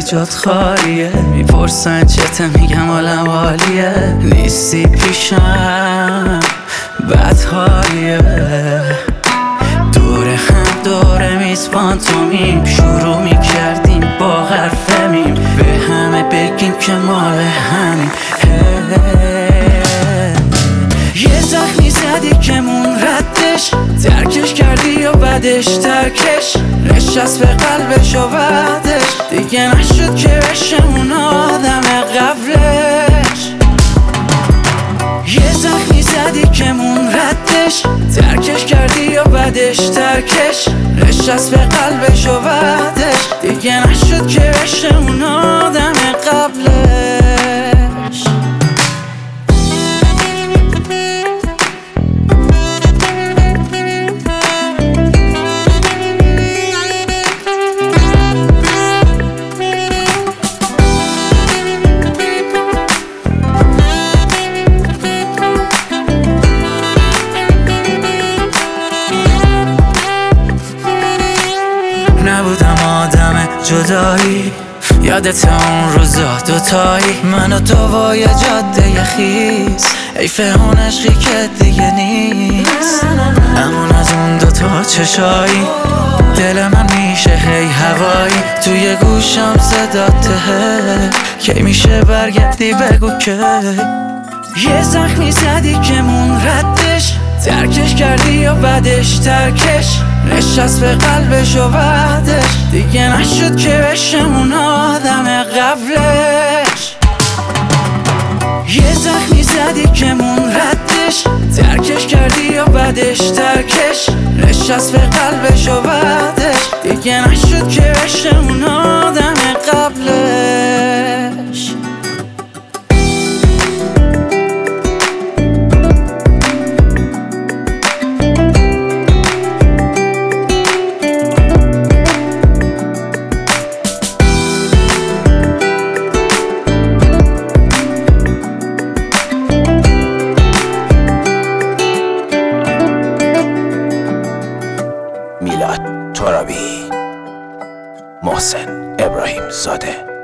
جات خالیه. میپرسن چته میگم حالم عالیه. نیستی پیشم بد حالیه. دور هم دور میز پانتومیم شروع میکردیم با حرف میم. به همه بگیم که مال همین. یه زخمی زدی که مون ردش، ترکش کردی یا بدش ترکش، نشست به قلبش و بعدش دیگه نشد که بشه اون آدم قبلش. یه زخمی زدی که مون ردش، ترکش کردی یا بدش ترکش، نشست به قلبش و بعدش دیگه نشد که بشه اون آدم قبلش. نبودم آدم جدایی، یادت اون روزا دوتایی، من و تو با یه جاده خیز، حیف اون عشقی که دیگه نیست. همون از اون دوتا چشایی، دل من میشه هی هوایی، توی گوشم صداته، کی میشه برگردی بگو که. یه زخمی زدی که مون ردش، ترکش کردی یا بدش ترکش، نشست به قلبش و بعدش دیگه نشد که بشه اون آدم قبلش. یه زخمی زدی که مون ردش، ترکش کردی یا بدش ترکش، نشست به قلبش و بعدش دیگه نشد که بشه اون آدم قبلش. میلاد ترابی، محسن ابراهیم زاده.